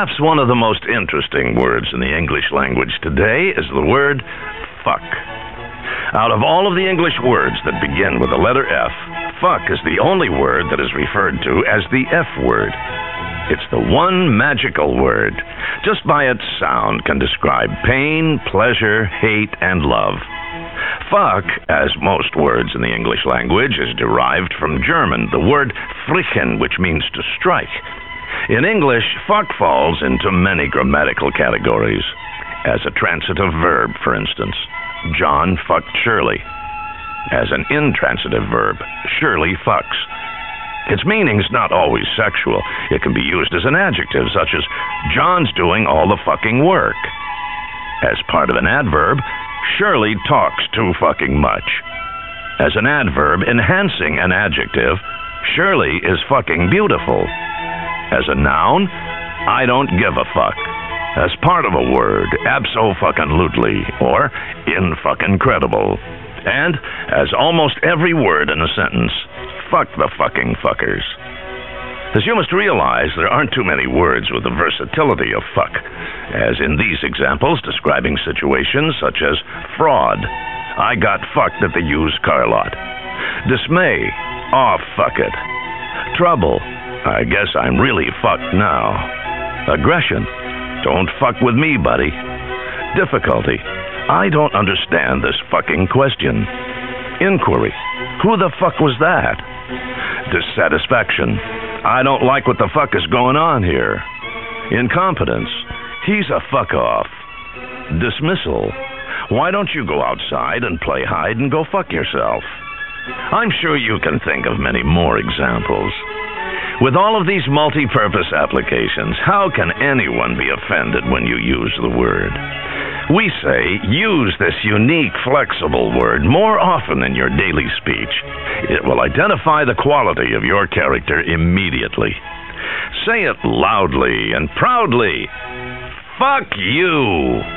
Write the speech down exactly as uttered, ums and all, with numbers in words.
Perhaps one of the most interesting words in the English language today is the word fuck. Out of all of the English words that begin with the letter F, fuck is the only word that is referred to as the F word. It's the one magical word. Just by its sound can describe pain, pleasure, hate, and love. Fuck, as most words in the English language, is derived from German, the word flicken, which means to strike. In English, fuck falls into many grammatical categories. As a transitive verb, for instance, John fucked Shirley. As an intransitive verb, Shirley fucks. Its meaning's not always sexual. It can be used as an adjective, such as, John's doing all the fucking work. As part of an adverb, Shirley talks too fucking much. As an adverb enhancing an adjective, Shirley is fucking beautiful. As a noun, I don't give a fuck. As part of a word, abso-fucking-lutely, or in-fucking-credible. And, as almost every word in a sentence, fuck the fucking fuckers. As you must realize, there aren't too many words with the versatility of fuck, as in these examples describing situations such as fraud, I got fucked at the used car lot. Dismay, aw, fuck it. Trouble, I guess I'm really fucked now. Aggression, don't fuck with me, buddy. Difficulty, I don't understand this fucking question. Inquiry, who the fuck was that? Dissatisfaction, I don't like what the fuck is going on here. Incompetence, he's a fuck off. Dismissal, why don't you go outside and play hide and go fuck yourself? I'm sure you can think of many more examples. With all of these multi-purpose applications, how can anyone be offended when you use the word? We say, use this unique, flexible word more often in your daily speech. It will identify the quality of your character immediately. Say it loudly and proudly. Fuck you!